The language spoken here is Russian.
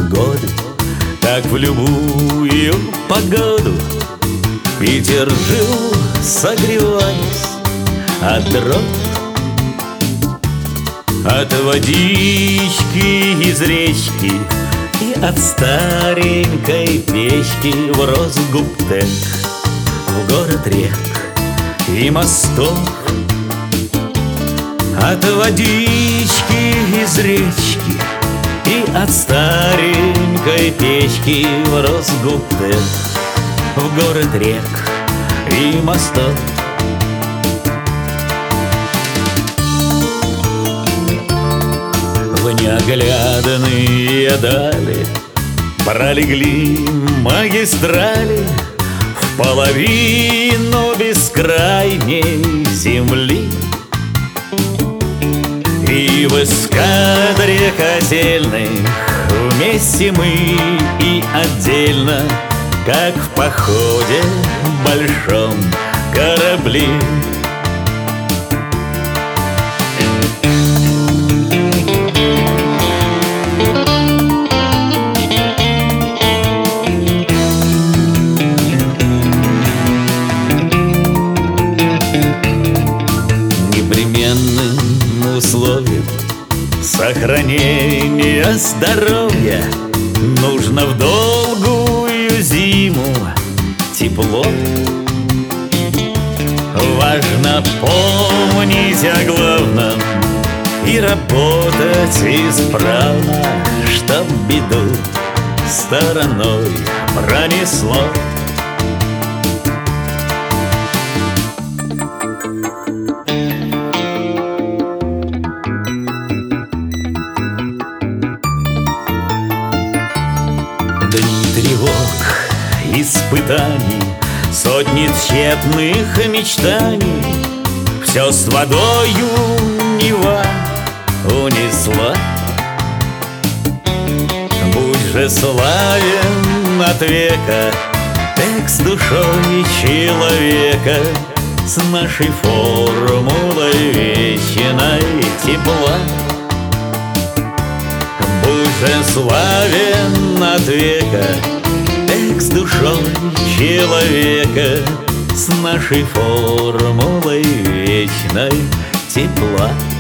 годы, как в любую погоду Питер жил, согреваясь от дров, от водички из речки и от старенькой печки в Росгубтех, в город рек и мостов. От водички из речки и от старенькой печки в Росгубтех, в город рек и мостов. В неоглядные дали пролегли магистрали в половину бескрайней земли. И в эскадре котельных вместе мы и отдельно, как в походе большом корабли. Непременным условием сохранения здоровья нужно в долгую зиму тепло. Важно помнить о главном и работать исправно, чтоб беду стороной пронесло. Дни тревог, испытаний, сотни тщетных мечтаний, все с водою Нева унесла. Будь же славен от века текст душой человека с нашей формулой вечной тепла. Будь же славен от века текст душой человека с нашей формулой вечной тепла.